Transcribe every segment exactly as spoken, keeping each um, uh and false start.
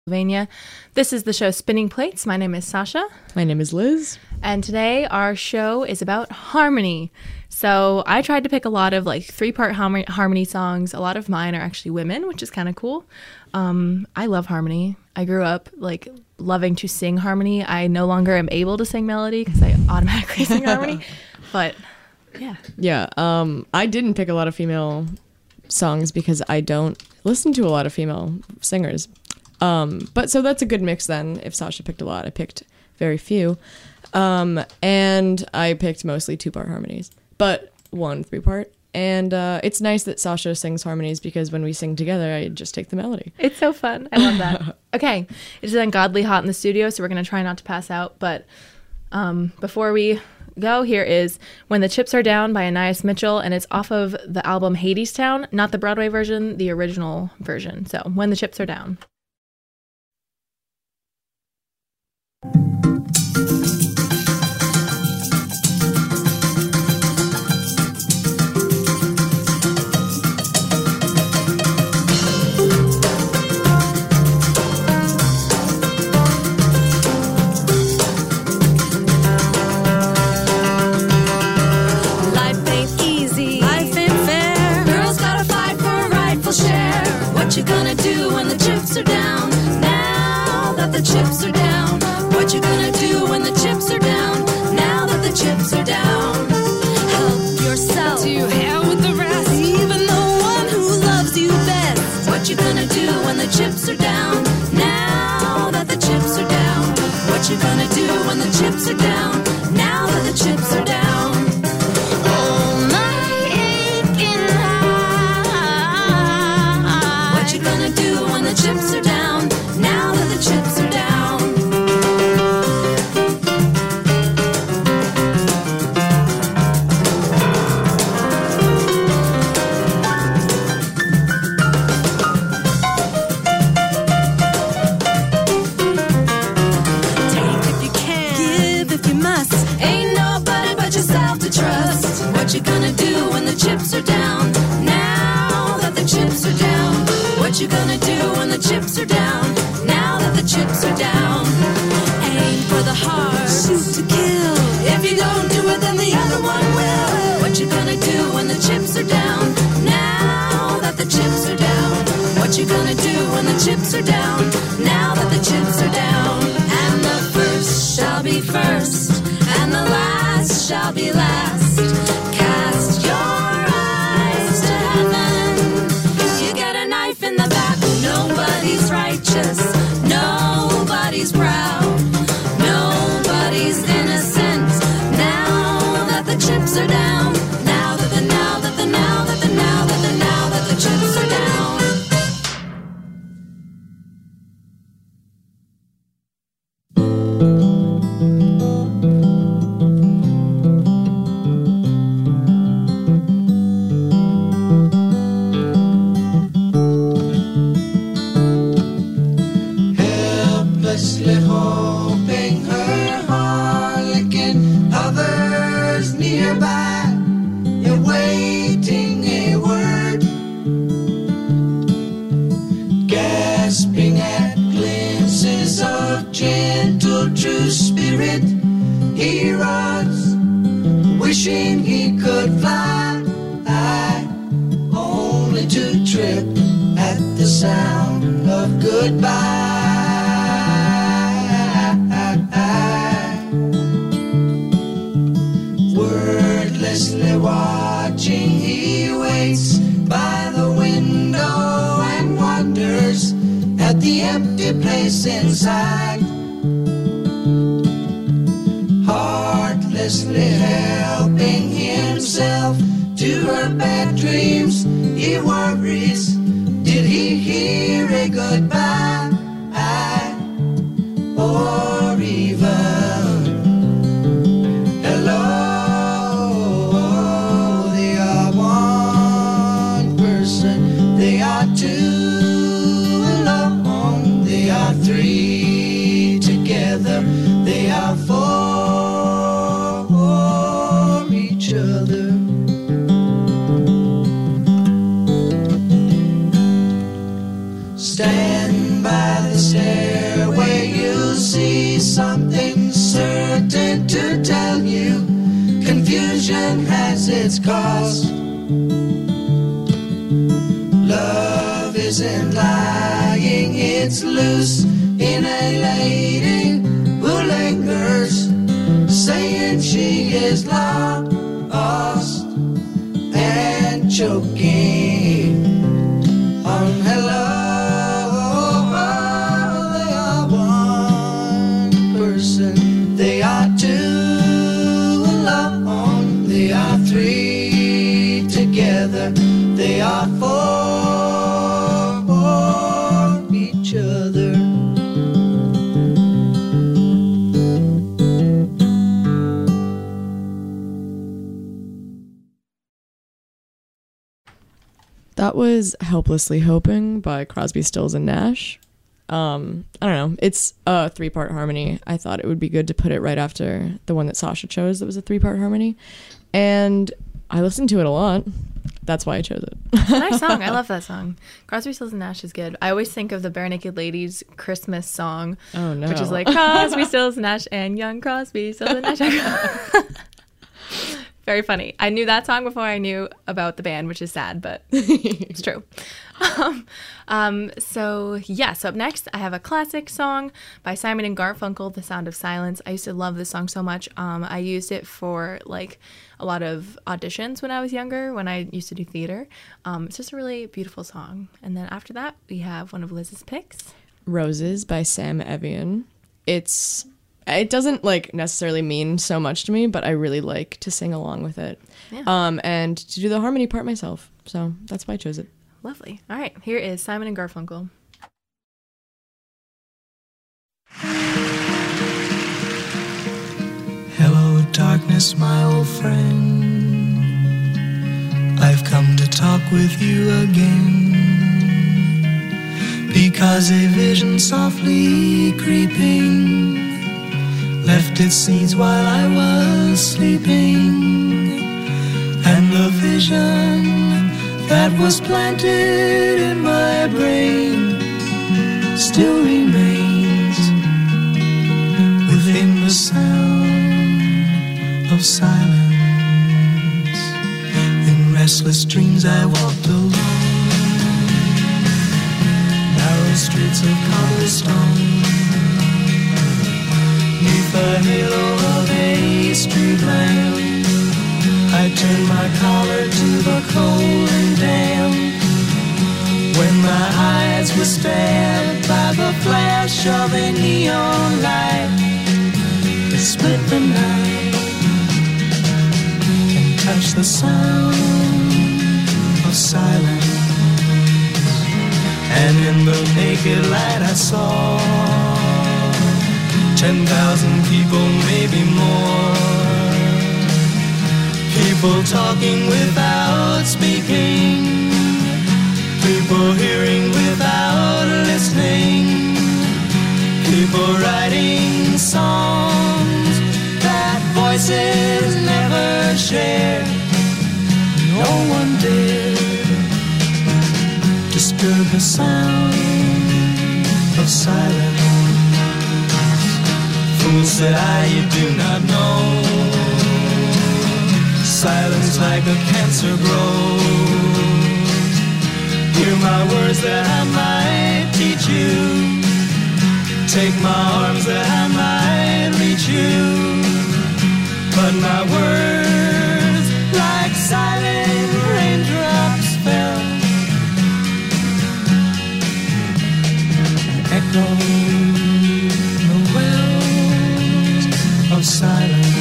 Pennsylvania. This is the show Spinning Plates. My name is Sasha. My name is Liz. And today our show is about harmony. So I tried to pick a lot of like three-part harmony, harmony songs. A lot of mine are actually women, which is kind of cool. Um, I love harmony. I grew up like loving to sing harmony. I no longer am able to sing melody because I automatically sing harmony. But yeah. Yeah. Um, I didn't pick a lot of female songs because I don't listen to a lot of female singers. Um, but so that's a good mix then. If Sasha picked a lot, I picked very few. Um, and I picked mostly two-part harmonies, but one three-part. And uh, it's nice that Sasha sings harmonies because when we sing together, I just take the melody. It's so fun. I love that. Okay. It's ungodly hot in the studio, so we're going to try not to pass out. But um, before we go, here is When the Chips Are Down by Anais Mitchell, and it's off of the album Hadestown, not the Broadway version, the original version. So When the Chips Are Down. What you gonna do when the chips are down? Now that the chips are down. What you gonna do when the chips are down? Now that the chips are down. Help yourself to hell with the rest, even the one who loves you best. What you gonna do when the chips are down? Now that the chips are down. What you gonna do when the chips are down? Now that the chips are down. Chips are down, now that the chips are down. Take if you can, give if you must. Ain't nobody but yourself to trust. What you gonna do when the chips are down? Now that the chips are down. What you gonna do when the chips are down? Now that the chips are down. Aim for the heart, shoot to kill. If you don't do it, then the other one will. What you gonna do when the chips are down? Now that the chips are down. What you gonna do when the chips are down? Now that the chips are down. And the first shall be first, and the last shall be last. Cast your eyes to heaven. You got a knife in the back. Nobody's righteous. Nobody's proud. Nobody's innocent. Now that the chips are down. Now that the now that the now that the now that the now that the chips are down. Hoping her harlequin, others nearby, awaiting a word, gasping at glimpses of gentle true spirit. He runs, wishing he could fly, only to trip at the sound of goodbye. Wordlessly watching, he waits by the window and wonders at the empty place inside. Heartlessly helping himself to her bad dreams, he worries, did he hear a goodbye? Or even hello? They are one person, they are two alone, they are three together, they are for each other. Stand by its cost. Love isn't lying, it's loose in a lady who lingers, saying she is lost and choking on hello. They are one person, they are two alone, they are three together, they are four for each other. That was Helplessly Hoping by Crosby, Stills, and Nash. Um, I don't know. It's a three-part harmony. I thought it would be good to put it right after the one that Sasha chose that was a three-part harmony. And I listened to it a lot. That's why I chose it. It's a nice song. I love that song. Crosby, Stills, and Nash is good. I always think of the Bare Naked Ladies Christmas song. Oh, no. Which is like Crosby, Stills, Nash, and Young Crosby, Stills, and Nash. Very funny. I knew that song before I knew about the band, which is sad, but it's true. Um, um, so, yeah, so up next, I have a classic song by Simon and Garfunkel, The Sound of Silence. I used to love this song so much. Um, I used it for, like, a lot of auditions when I was younger, when I used to do theater. Um, it's just a really beautiful song. And then after that, we have one of Liz's picks. Roses by Sam Evian. It's... It doesn't like necessarily mean so much to me, but I really like to sing along with it. Yeah. Um, and to do the harmony part myself. So that's why I chose it. Lovely. All right, here is Simon and Garfunkel. Hello, darkness, my old friend. I've come to talk with you again, because a vision softly creeping left its seeds while I was sleeping, and the vision that was planted in my brain still remains within the sound of silence. In restless dreams I walked along narrow streets of cobblestone, neath the halo of a street lamp. I turned my collar to the cold and damp, when my eyes were stabbed by the flash of a neon light that split the night and touched the sound of silence. And in the naked light I saw ten thousand people, maybe more. People talking without speaking, people hearing without listening, people writing songs that voices never shared. No one dared disturb the sound of silence. Fool, said I, you do not know, silence like a cancer grows. Hear my words that I might teach you, take my arms that I might reach you, but my words like silent raindrops fell, echoing the wells of silence.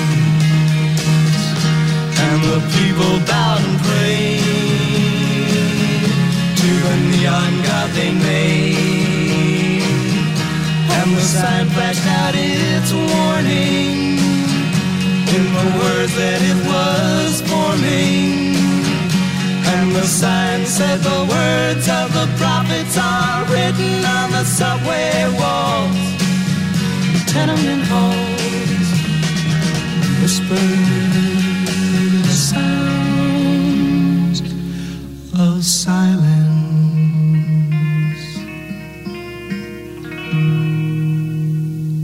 And the people bowed and prayed to the neon god they made, and the sign flashed out its warning in the words that it was forming. And the sign said the words of the prophets are written on the subway walls, the tenement halls, whispered sounds of silence.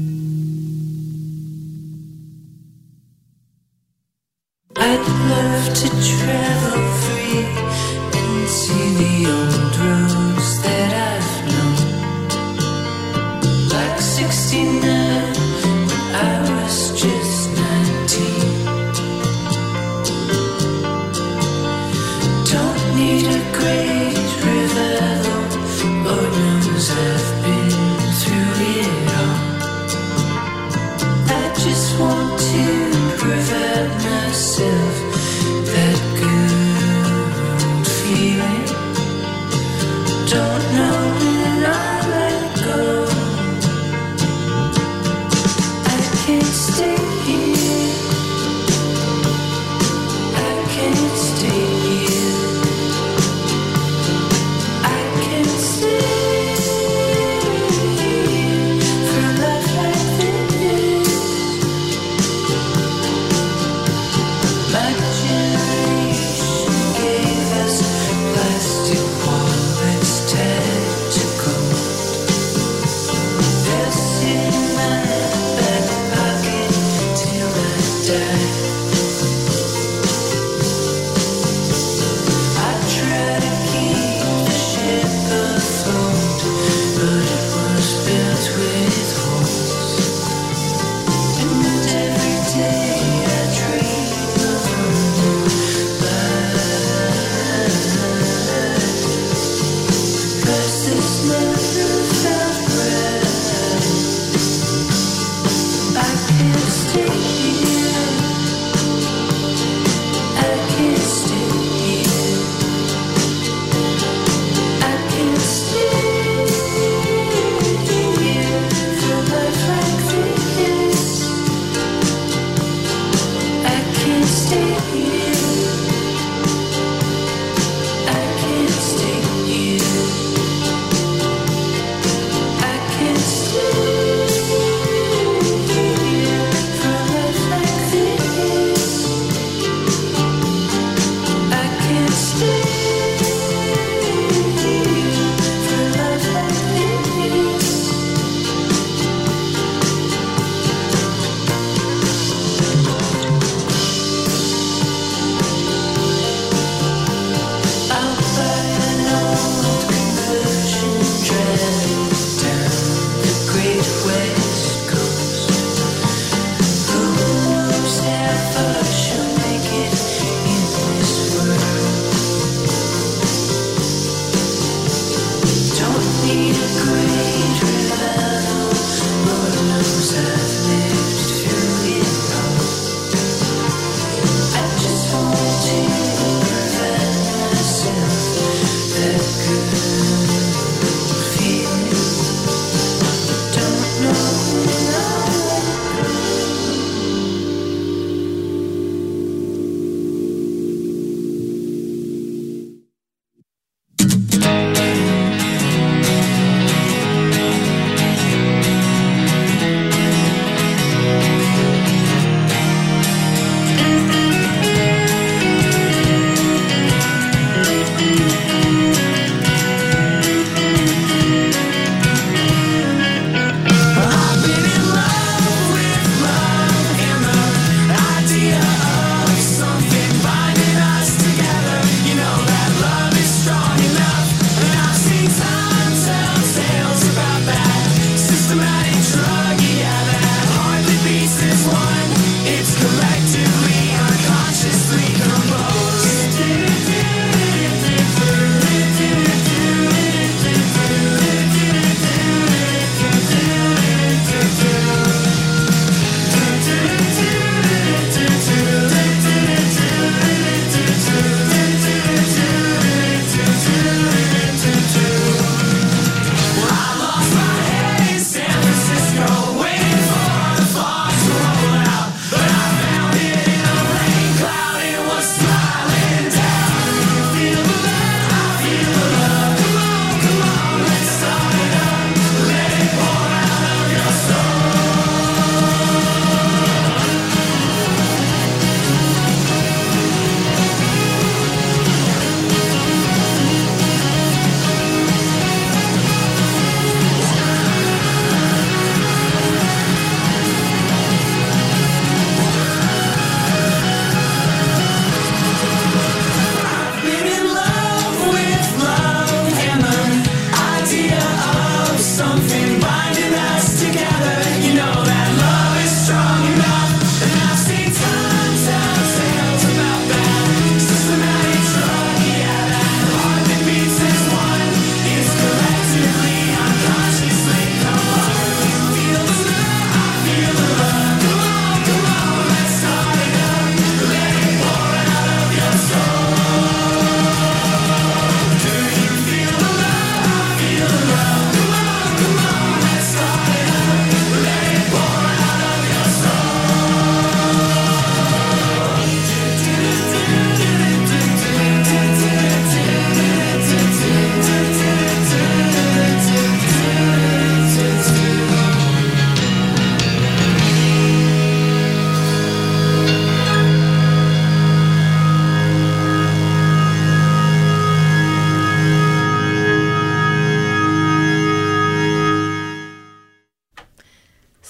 I'd love to travel free and see the old roads that I've known. Like sixty-nine when I was just nineteen. Don't need a great revival, Lord knows I've been through it all. I just want to provide myself that good feeling. Don't know when I'll let go. I can't stay here. I can't stay here. I can't stay here for a life like this. My generation gave us plastic wallets tied to gold. They'll sit in my back pocket till I die. I try to keep the ship afloat, but it was built with holes. And every day I dream of a new life. 'Cause this never felt right. I can't stay here. I can't stay here. I can't stay here for a life like this. I can't stay here. I can't stay here. I can't stay here for a life like this. I can't stay here for a life like this. I'll buy an old conversion, drive down the Great West Coast. Who knows how far she'll make it in this world? Don't need a great revival, Lord knows I've lived through it all. I just want to provide myself that good feeling. Don't know when I'll let go. I've been in love with love and the idea of something binding us together. You know that love is strong enough, and I've seen time tell tales about that systematic drug, yeah, that hardly beats this one. It's collectively, unconsciously Well, I lost my head in San Francisco.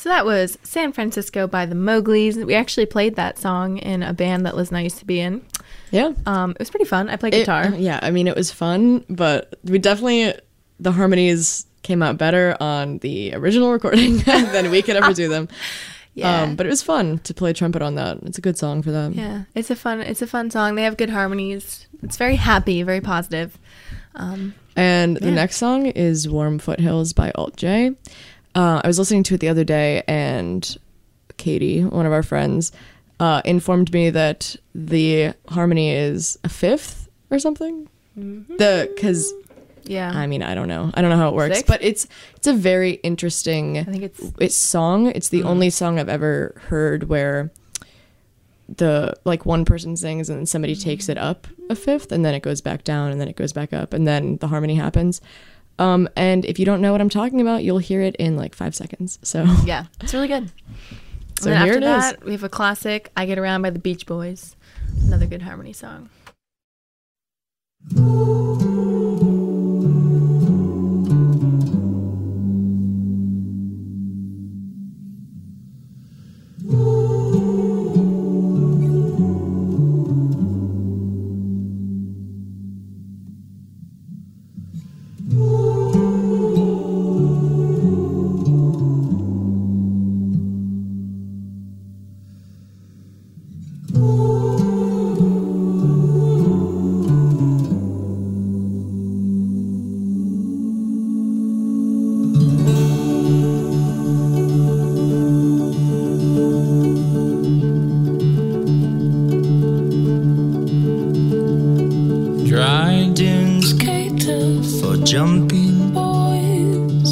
So that was San Francisco by the Mowglis. We actually played that song in a band that Liz and I used to be in. Yeah. Um, it was pretty fun. I played It- guitar. yeah, I mean, it was fun, but we definitely, the harmonies came out better on the original recording than we could ever do them. Yeah. Um, but it was fun to play trumpet on that. It's a good song for them. Yeah, it's a fun it's a fun song. They have good harmonies. It's very happy, very positive. Um, And the Yeah. next song is Warm Foothills by Alt J. Uh, I was listening to it the other day, and Katie, one of our friends, uh, informed me that the harmony is a fifth or something. Mm-hmm. The because yeah, I mean I don't know I don't know how it works, Sixth? but it's it's a very interesting I think it's it's song. It's the Mm. only song I've ever heard where the like one person sings and then somebody takes it up a fifth and then it goes back down and then it goes back up and then the harmony happens. Um, and if you don't know what I'm talking about, you'll hear it in like five seconds. So yeah, it's really good. So and then here after it is. that, we have a classic, "I Get Around" by the Beach Boys. Another good harmony song. Dryden's cater for jumping boys.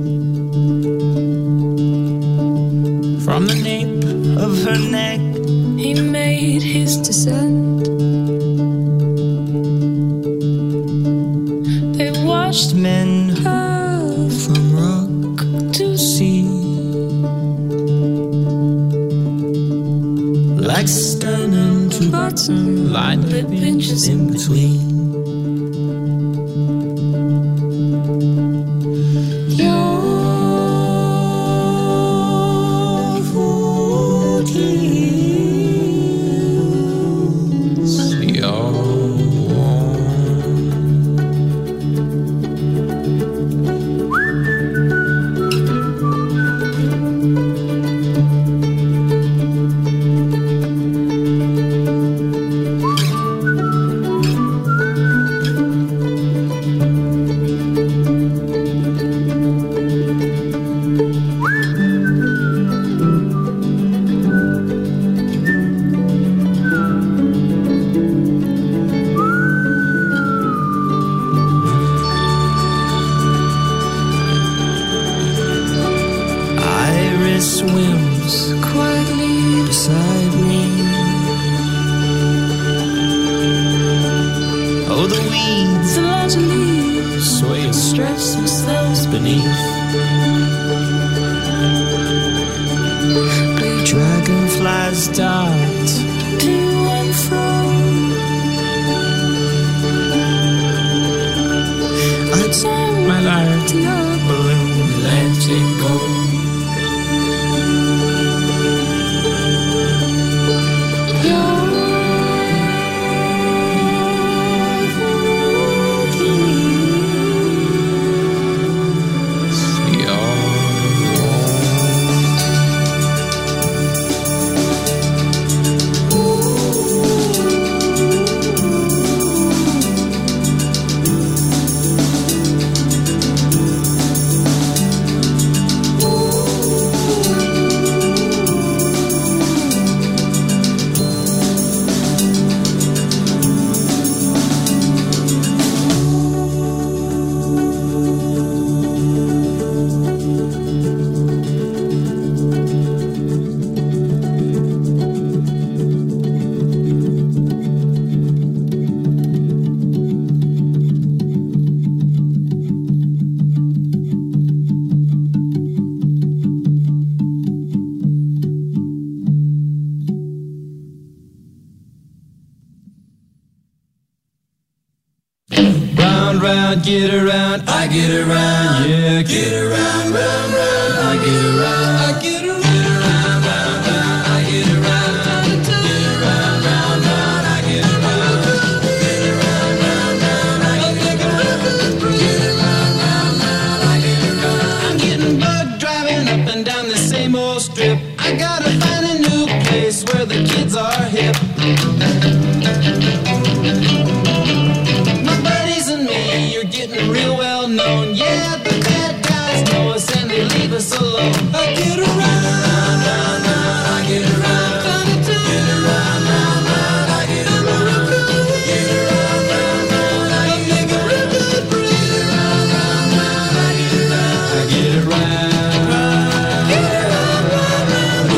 From the nape of her neck, he made his descent. They watched men hurl from rock to sea, like sternum to bottom, line that pinches in between. Your foot heals your Iris swims quietly beside me. Oh, the weeds, the large leaves sway and stretch themselves beneath. Blue dragonflies dart to and fro. I turn my light to your balloon, let it go. Round, round, get around, I get around, yeah, get around, round, round, I get around, I get I get around, round, round, round, I get around, get around, round, round, I get around, get around, round, round, I make a real good break. Get around, round, round, I get around, I get around, get around, round, round.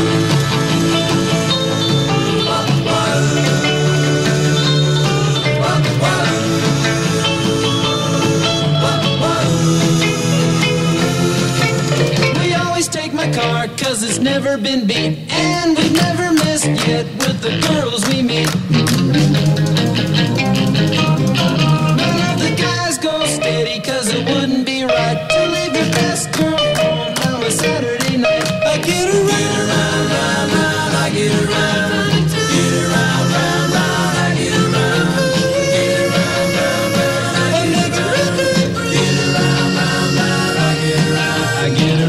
We always take my car cause it's never been beat, and we've never missed yet with the girls we meet. None of the guys go steady cause it wouldn't be right to leave your best girl home on a Saturday night. I get around, round, round, round, I get around, get around, round, round, I get around, get around, round, round, I make a real good break. Get around, round, round, I get around, I get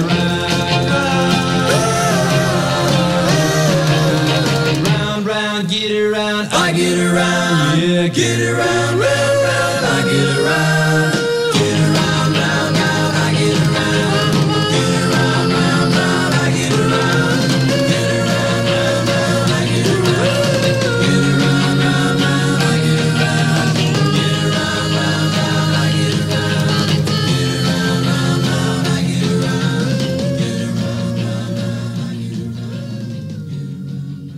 around, round, round, get around, I get around, yeah, get around, round, round, I get around, get around, round, round, I get around, get around, round, round, I get around, get around, round, round, I get around, get around, round, round, I get around, get around, round, round, I get around, get around, round, round, I get around, get around, round, round, I get around.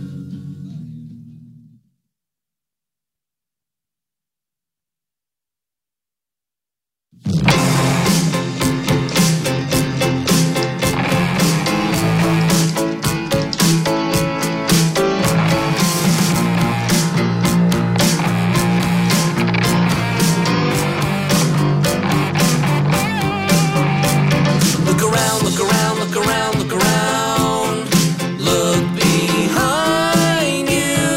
Look around, look around, look around, look around. Look behind you.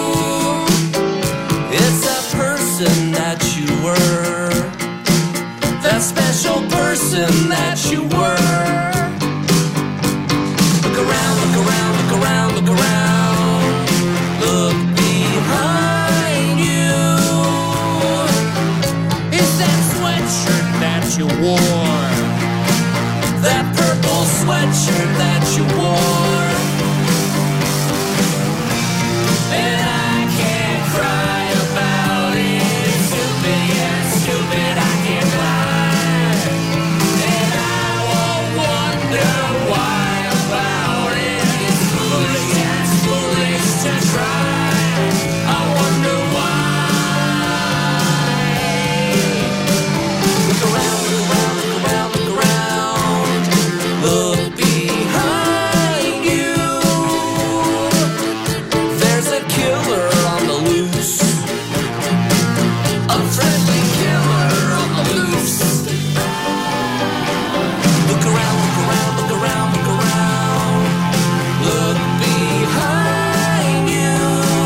It's that person that you were. That special person that you were. Look around, look around, look around, look around. Look behind you. It's that sweatshirt that you wore. That purple sweatshirt that you wore. And I can't cry about it. Stupid, yeah, stupid, I can't lie. And I won't wonder why about it. It's foolish, yeah, it's foolish to try. I wonder why. Look around, look around, look around, look around. Look behind you. There's a killer on the loose. A friendly killer on the loose. Look around, look around, look around, look around. Look behind you.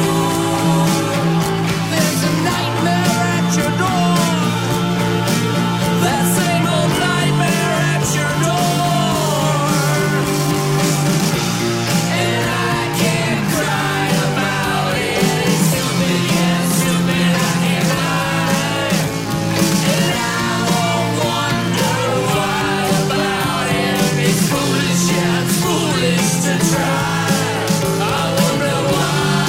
There's a nightmare at your door. That same old nightmare at your door. And I can't cry about it. It's stupid, yeah, stupid, I can't lie. And I won't wonder why about it. It's foolish, yeah, it's foolish to try. I wonder why.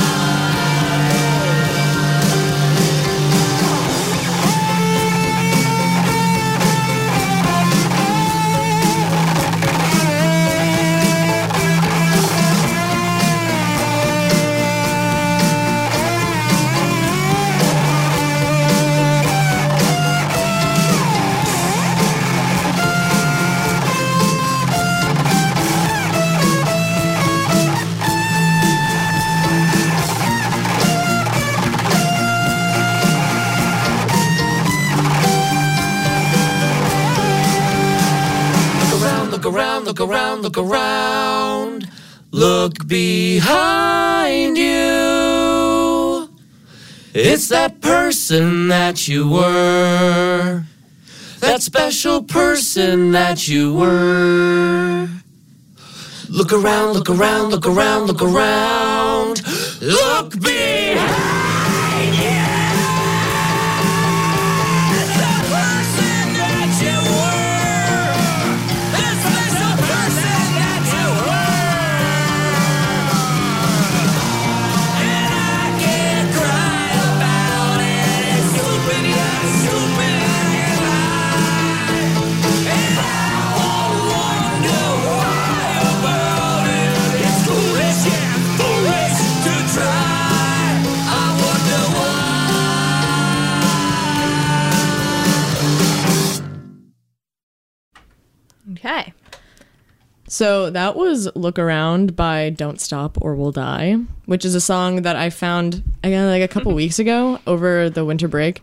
Look around, look around, look around. Look behind you. It's that person that you were. That special person that you were. Look around, look around, look around, look around. Look behind you. It's the person that you were. The special person So that was Look Around by Don't Stop or We'll Die, which is a song that I found again like a couple weeks ago over the winter break.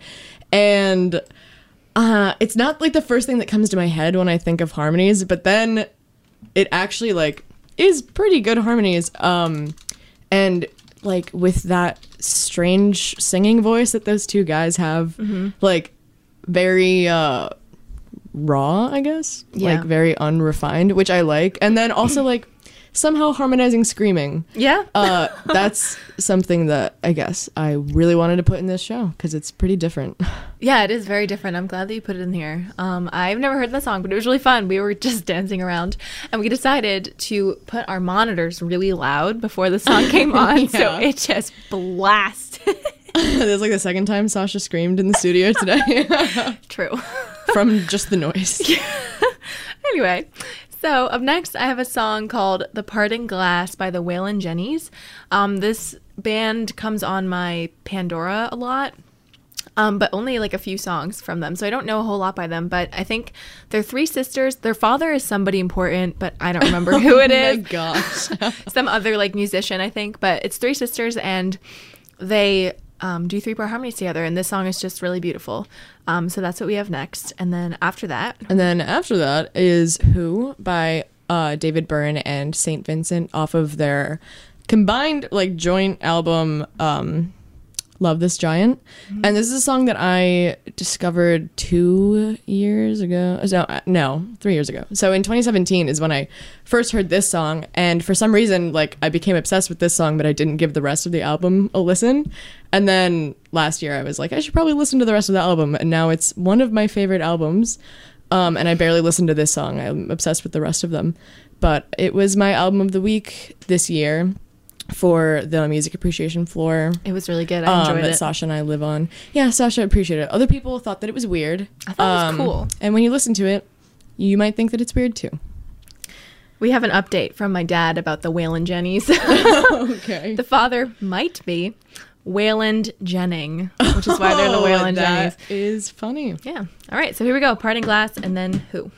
And uh, it's not like the first thing that comes to my head when I think of harmonies, but then it actually like is pretty good harmonies. Um, and like with that strange singing voice that those two guys have, mm-hmm. like very uh, raw, I guess, yeah. like very unrefined, which I like. And then also like somehow harmonizing screaming. Yeah. uh, that's something that I guess I really wanted to put in this show because it's pretty different. Yeah, it is very different. I'm glad that you put it in here. Um, I've never heard the song, but it was really fun. We were just dancing around, and we decided to put our monitors really loud before the song came on, yeah. so it just blasted. That's like the second time Sasha screamed in the studio today. True. From just the noise. Anyway, so up next I have a song called The Parting Glass by the Waylon Jennings. Um, this band comes on my Pandora a lot, um, but only like a few songs from them. So I don't know a whole lot by them, but I think they're three sisters. Their father is somebody important, but I don't remember who it is. Oh my gosh. Some other like musician, I think, but it's three sisters and they um, do three-part harmonies together, and this song is just really beautiful. Um, so that's what we have next. And then after that... And then after that is Who by uh, David Byrne and Saint Vincent off of their combined, like, joint album, um, Love This Giant. Mm-hmm. And this is a song that I discovered two years ago. No, no, three years ago. So in twenty seventeen is when I first heard this song. And for some reason, like, I became obsessed with this song, but I didn't give the rest of the album a listen. And then last year I was like, I should probably listen to the rest of the album. And now it's one of my favorite albums. Um, and I barely listened to this song. I'm obsessed with the rest of them. But it was my album of the week this year for the music appreciation floor. It was really good. I enjoyed um, that it. Sasha and I live on. Yeah, Sasha appreciated it. Other people thought that it was weird. I thought um, it was cool. And when you listen to it, you might think that it's weird too. We have an update from my dad about the Waylon Jennings. Okay. The father might be Waylon Jennings, which is why they're the Waylon Jennings. That is funny. Yeah. All right. So here we go. Parting Glass and then Who.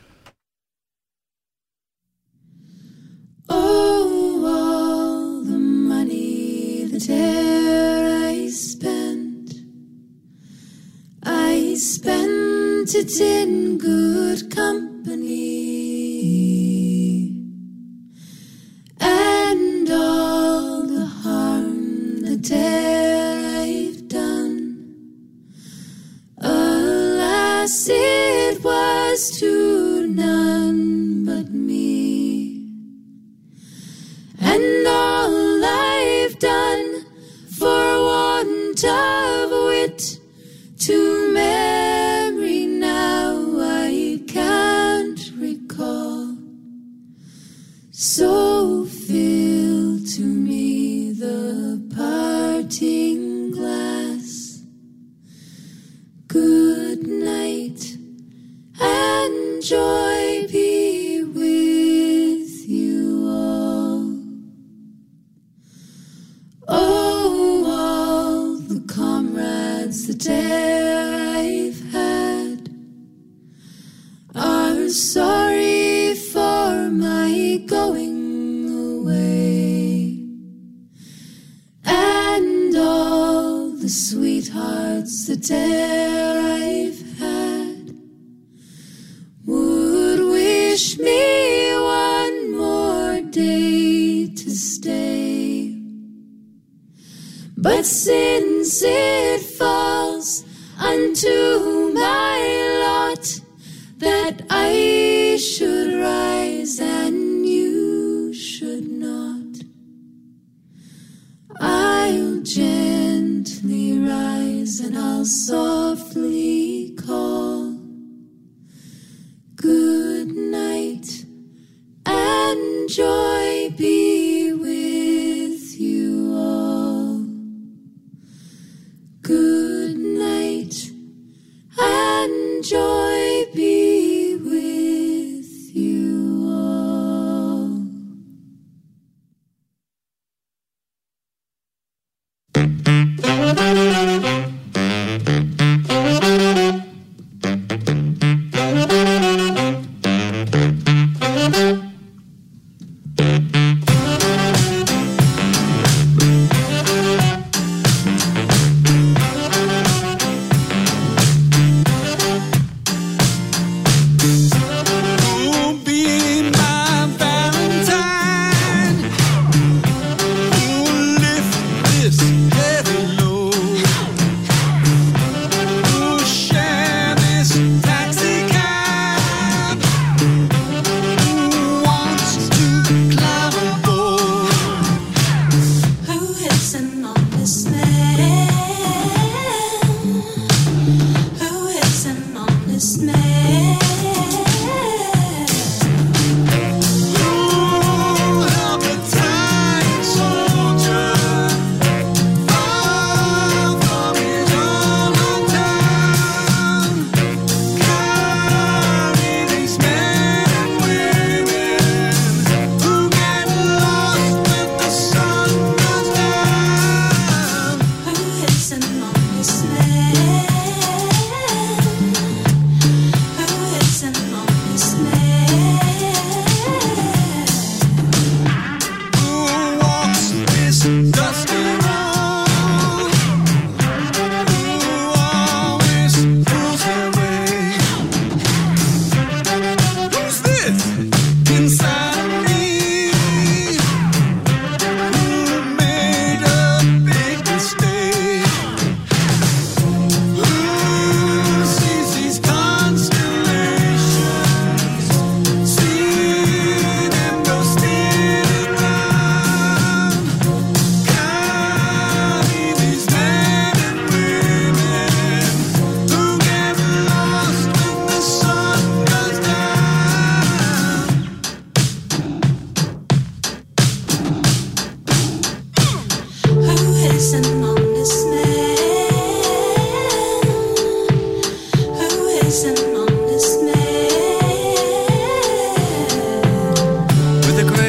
Oh, all the money that e'er I spent, I spent it in good company. And all the harm that e'er I've done, alas, it was to none but me. And all I've done for want of wit to memory now I can't recall. So fill to me the parting glass. Good night and joy be with you all. Oh, all the comrades that e'er I've had are sorry for my going away. And all the sweethearts that e'er I've had would wish me one more day to stay. But since it falls unto my lot that I should rise and you should not, I'll gently rise and I'll softly call. Good night and joy be with you all. Good night and joy be with you all.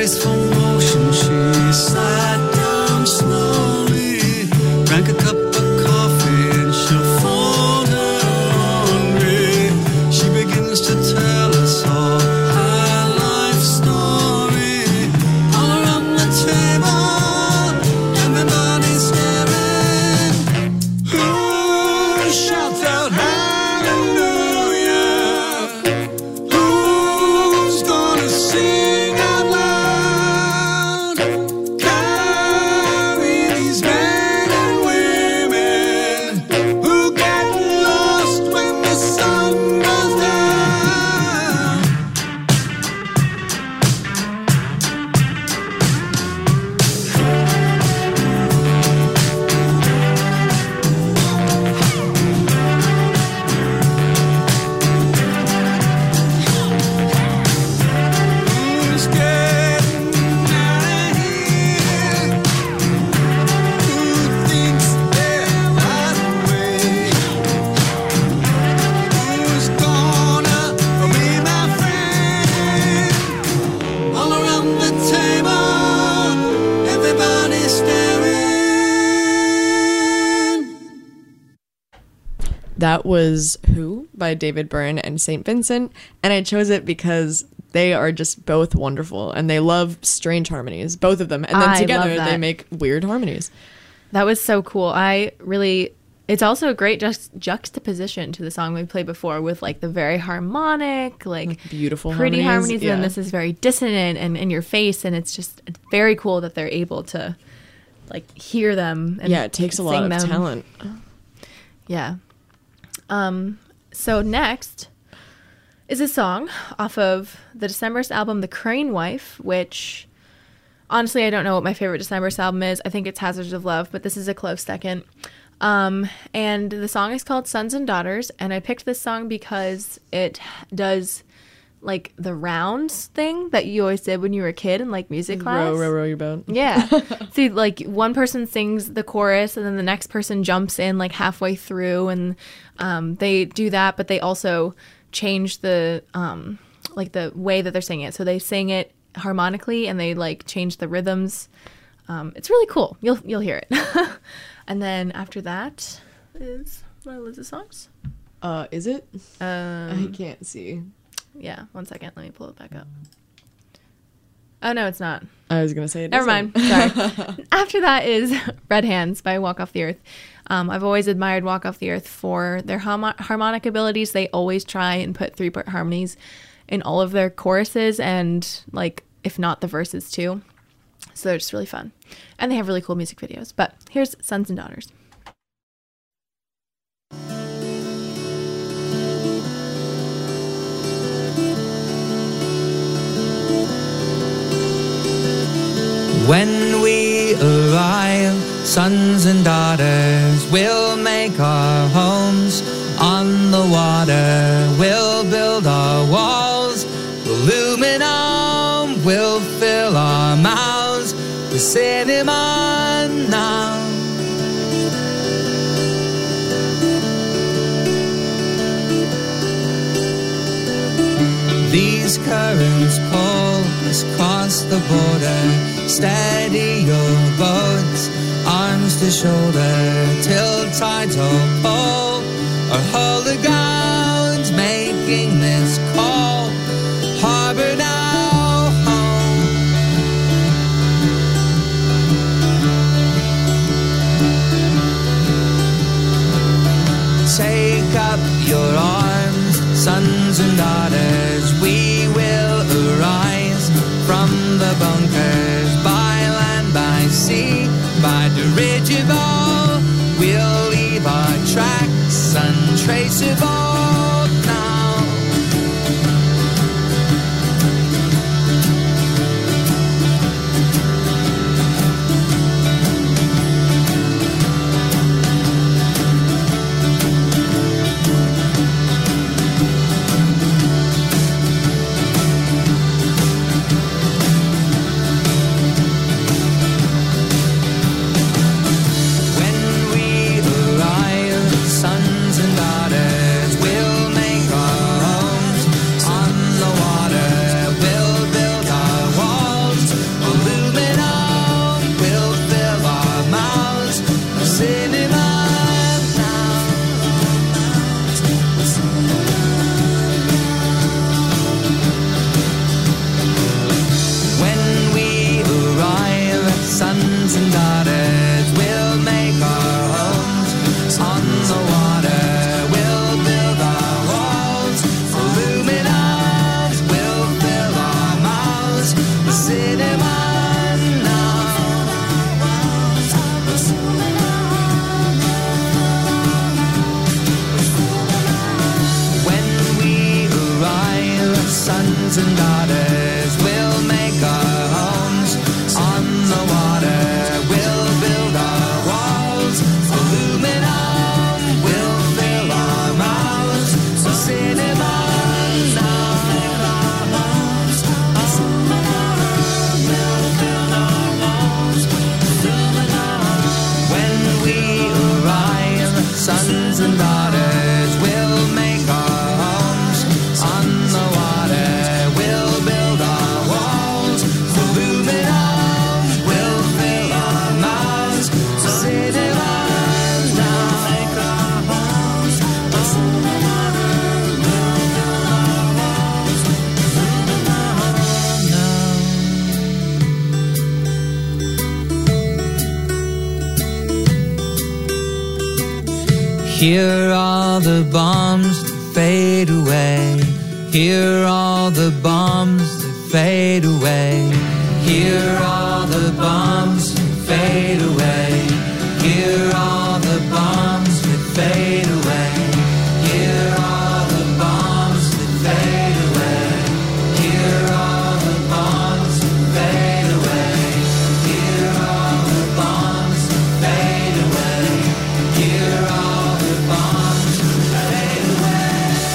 graceful motion, she sat down slowly, drank a cup of coffee, and she'll fall down hungry. She begins to tell us all her life story. All around the table, everybody's staring. Who shouts out hallelujah? Who's gonna sing out loud? Carry these men and women who get lost when the sun goes down. Who's getting out of here? Who thinks they're right away? Who's gonna be my friend? All around the table, everybody's staring. That was Who by David Byrne and Saint Vincent, and I chose it because they are just both wonderful and they love strange harmonies, both of them, and then I together love they that. make weird harmonies. That was so cool. I really, it's also a great just juxtaposition to the song we played before with like the very harmonic, like, Beautiful pretty harmonies, harmonies, yeah. and then this is very dissonant and in your face, and it's just it's very cool that they're able to like hear them. And Yeah, it takes a lot sing of them. talent. Yeah. Um. So next is a song off of the December's album, The Crane Wife, which honestly I don't know what my favorite December's album is. I think it's Hazards of Love, but this is a close second. Um, and the song is called Sons and Daughters, and I picked this song because it does like the rounds thing that you always did when you were a kid in like music class. Row, row, row your boat. Yeah. See, like one person sings the chorus and then the next person jumps in like halfway through, and um, they do that, but they also change the um, like the way that they're singing it. So they sing it harmonically and they like change the rhythms. Um, it's really cool. You'll you'll hear it. And then after that is one of Liz's songs. Uh, is it? I Um, can't see. yeah. One second. Let me pull it back up. Oh no, it's not. I was gonna say it. Never isn't. mind. Sorry. After that is Red Hands by Walk Off the Earth. Um, I've always admired Walk Off the Earth for their harmo- harmonic abilities. They always try and put three part harmonies in all of their choruses and, like, if not the verses too. So they're just really fun. And they have really cool music videos. But here's Sons and Daughters. When we arrive, sons and daughters, we'll make our homes on the water. We'll build our walls, aluminum, we'll fill our mouths with cinema now. These currents pull us across the border. Steady your boats, arms to shoulder, till tides all pull. Our hull the ground's making this call. Harbor now, home. Take up your arms, sons and daughters, we will arise from the bunkers, by land, by sea, by dirigible. We'll leave our tracks untraceable now. Hear all the bombs that fade away. Hear all the bombs that fade away. Hear all the bombs that fade away. Hear all the bombs that fade away. Hear all the bombs that fade away. Hear all the bombs that fade away. Hear all the bombs that fade away. Hear all the bombs that fade away.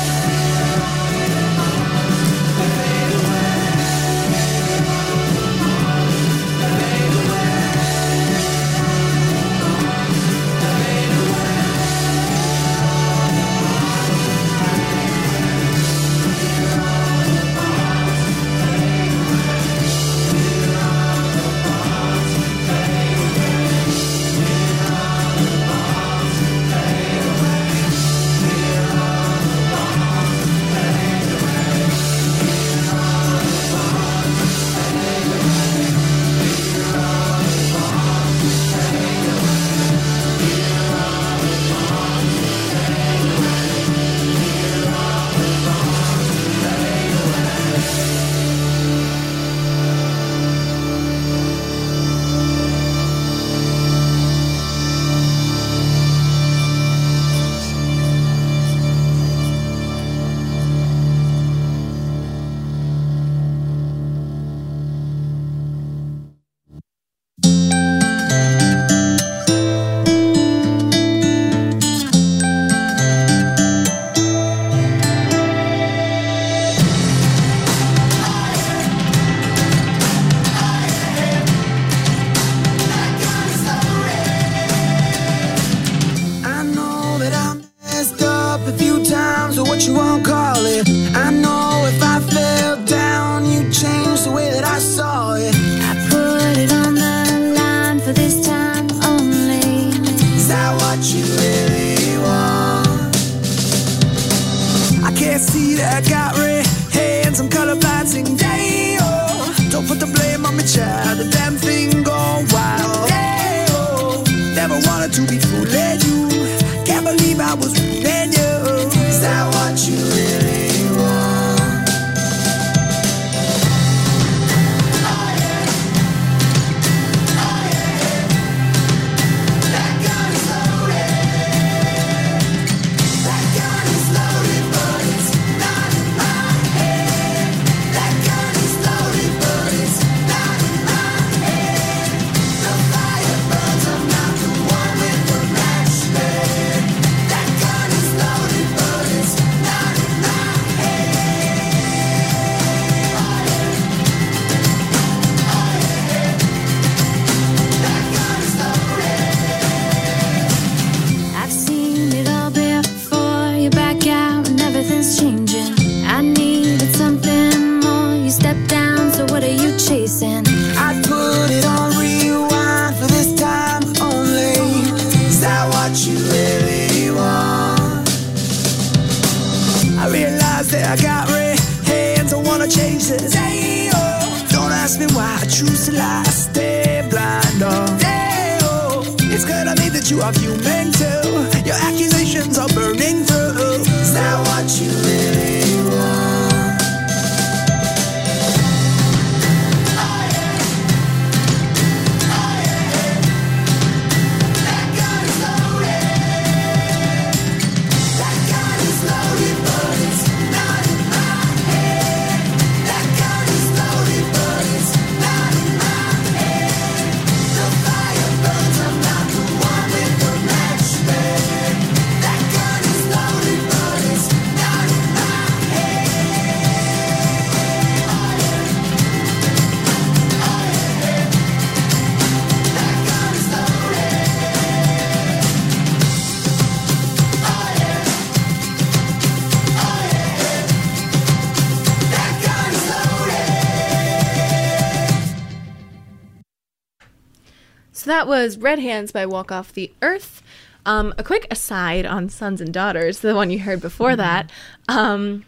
So that was Red Hands by Walk Off the Earth. Um, a quick aside on Sons and Daughters, the one you heard before mm-hmm. that. Um,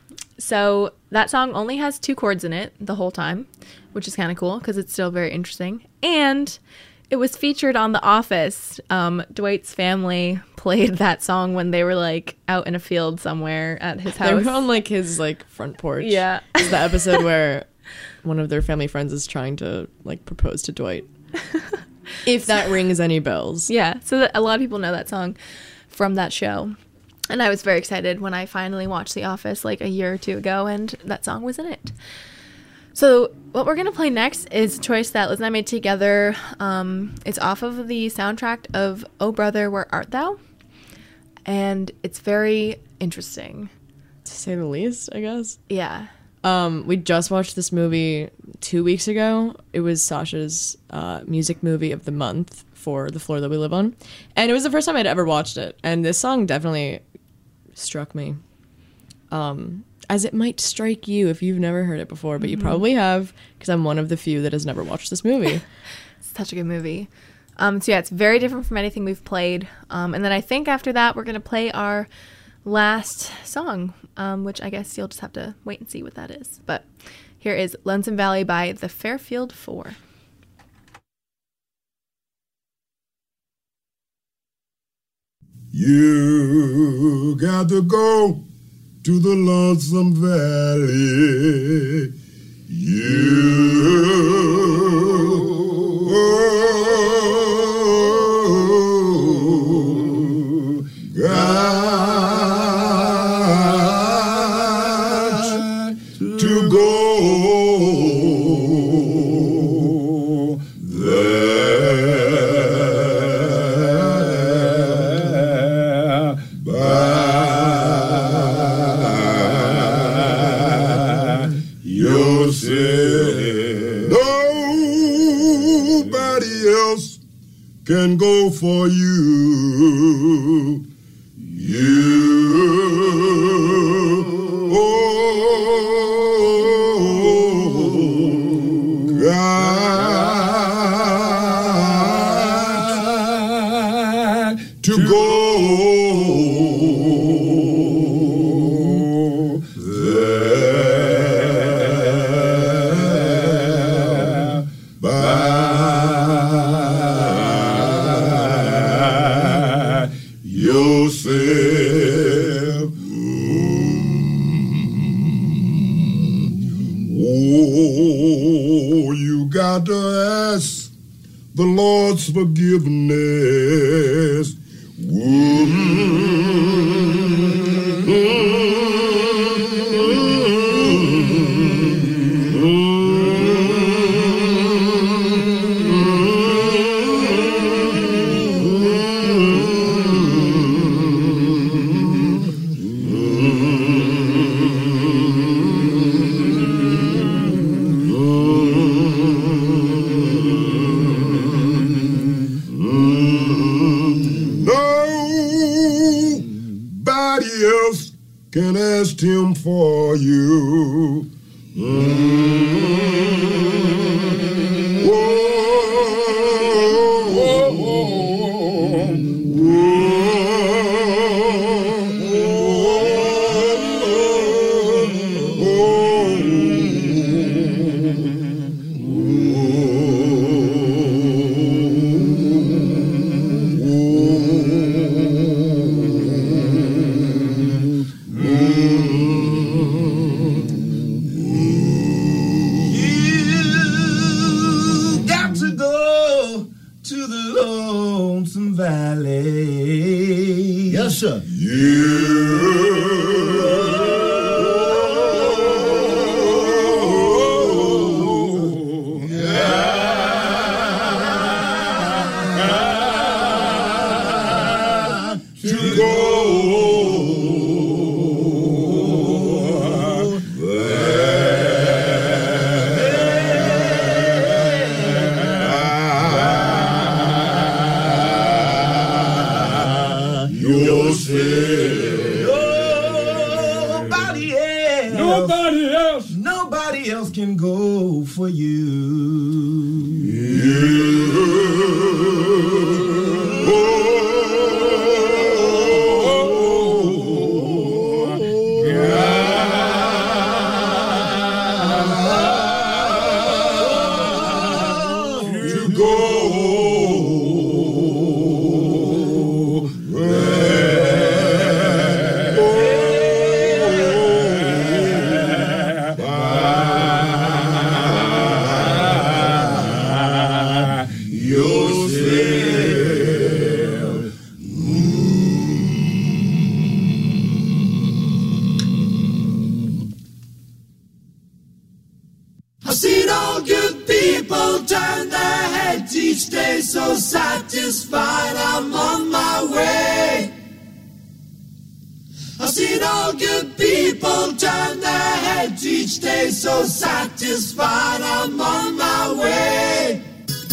so that song only has two chords in it the whole time, which is kind of cool because it's still very interesting. And it was featured on The Office. Um, Dwight's family played that song when they were like out in a field somewhere at his They house. were on like his like front porch. Yeah. It's the episode where one of their family friends is trying to like propose to Dwight. If that rings any bells. Yeah, so that a lot of people know that song from that show. And I was very excited when I finally watched The Office like a year or two ago and that song was in it. So what we're going to play next is a choice that Liz and I made together. Um, it's off of the soundtrack of Oh Brother, Where Art Thou? And it's very interesting. To say the least, I guess. Yeah. Um, we just watched this movie two weeks ago. It was Sasha's uh, music movie of the month for The Floor That We Live On. And it was the first time I'd ever watched it. And this song definitely struck me. Um, as it might strike you if you've never heard it before, but mm-hmm. you probably have, because I'm one of the few that has never watched this movie. It's such a good movie. Um, so yeah, it's very different from anything we've played. Um, and then I think after that, we're going to play our last song, um, which I guess you'll just have to wait and see what that is. But here is Lonesome Valley by the Fairfield Four. You got to go to the Lonesome Valley. You got to go there by yourself. Nobody else can go for you. You oh, got to go there by yourself. Oh, you got to ask the Lord's forgiveness. Nobody else can ask him for you. Mm. Whoa, whoa, whoa, You got to go to the Lonesome Valley. Yes, sir. You got to go there yourself. so satisfied, I'm on my way. I've seen all good people turn their heads each day, so satisfied, I'm on my way.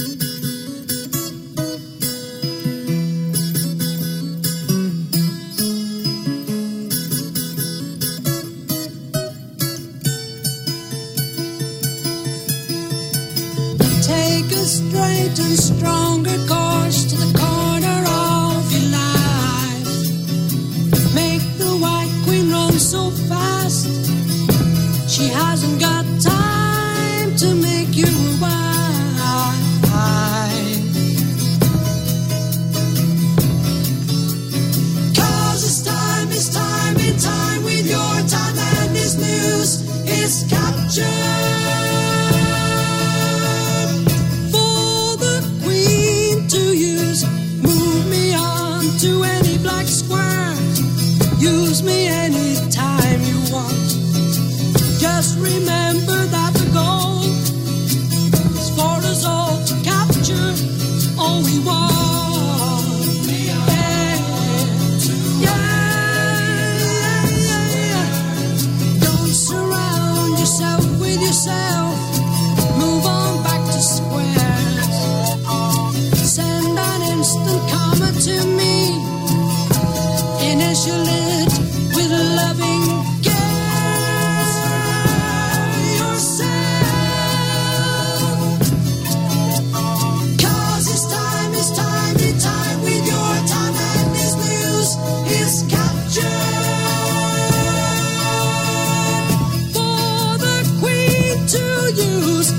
Take a straight and stronger course to the corner of your life. Make the White Queen run so fast, she hasn't got time to make you a wife. Cause it's time, it's time, in time with your time, and this news is captured. To any black square, use me anytime you want. Just remember that the goal is for us all to capture all we want. Yeah, yeah, yeah, yeah. Don't surround yourself with yourself. Move on back to squares. Send an instant comment to me. Initial it with a loving care yourself. Cause it's time, it's time, it's time with your time, and this news is captured for the Queen to use.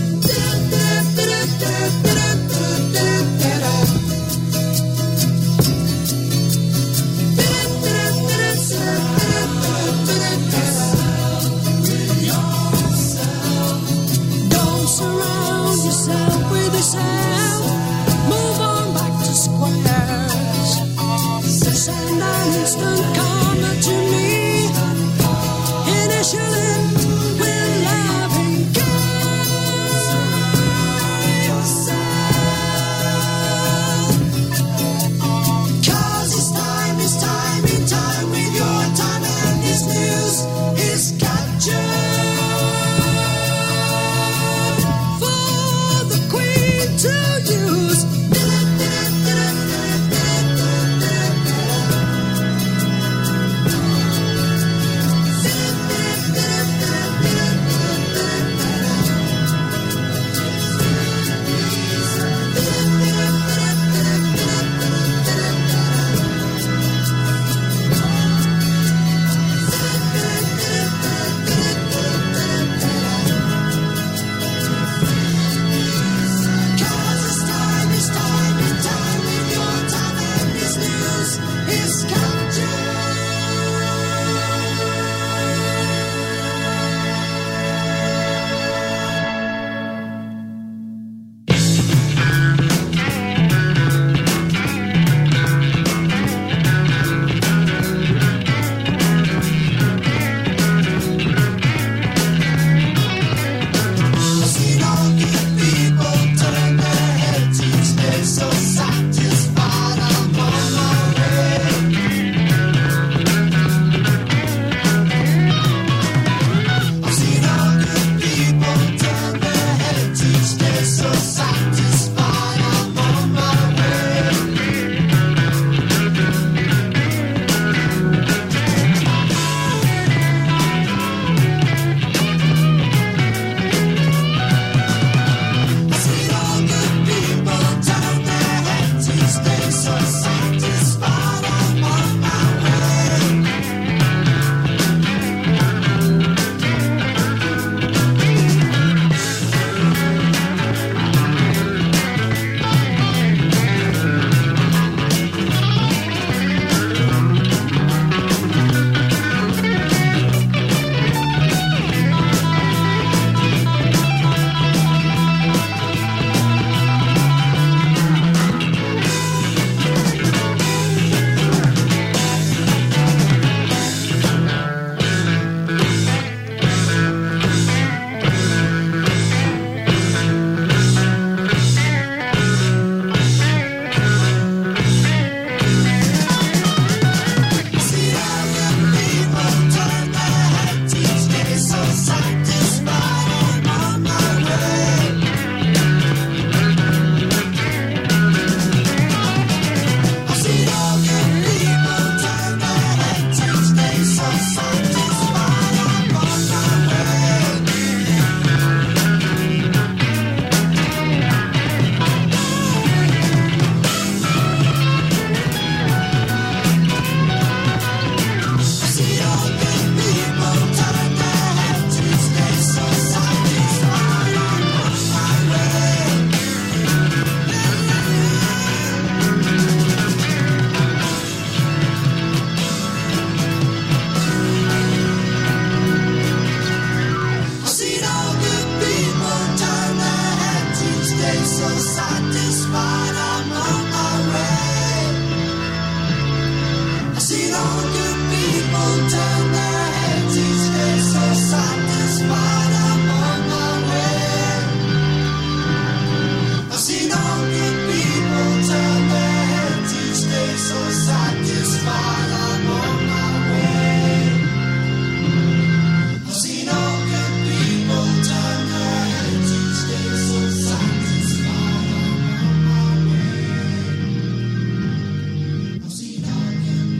satisfied, I'm on my way. I see all good people turn their heads each day, so satisfied, I'm on my way. I've seen all good people turn their heads each day, so satisfied, I'm on my way. I've seen all good people turn their heads each day, so satisfied, I'm on my way. I've seen all good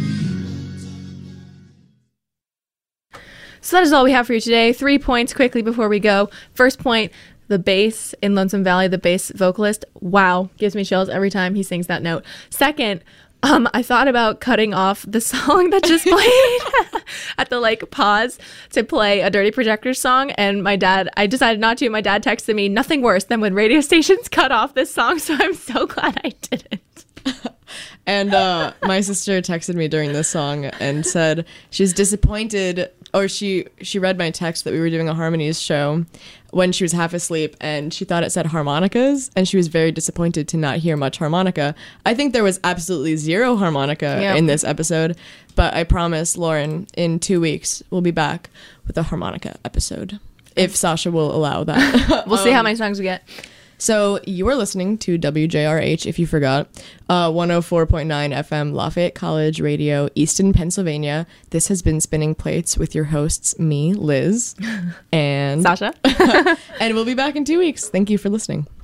people. So that is all we have for you today. Three points quickly before we go. First point, the bass in Lonesome Valley, the bass vocalist, wow, gives me chills every time he sings that note. Second, um, I thought about cutting off the song that just played at the like pause to play a Dirty Projector song, and my dad, I decided not to. My dad texted me, nothing worse than when radio stations cut off this song, so I'm so glad I didn't. And uh, my sister texted me during this song and said she's disappointed, or she she read my text that we were doing a harmonies show when she was half asleep, and she thought it said harmonicas, and she was very disappointed to not hear much harmonica. I think there was absolutely zero harmonica Yep. in this episode, but I promise, Lauren, in two weeks we'll be back with a harmonica episode, if Sasha will allow that. We'll see how many songs we get. So you are listening to W J R H, if you forgot, uh, one oh four point nine F M, Lafayette College Radio, Easton, Pennsylvania. This has been Spinning Plates with your hosts, me, Liz, and Sasha. and we'll be back in two weeks. Thank you for listening.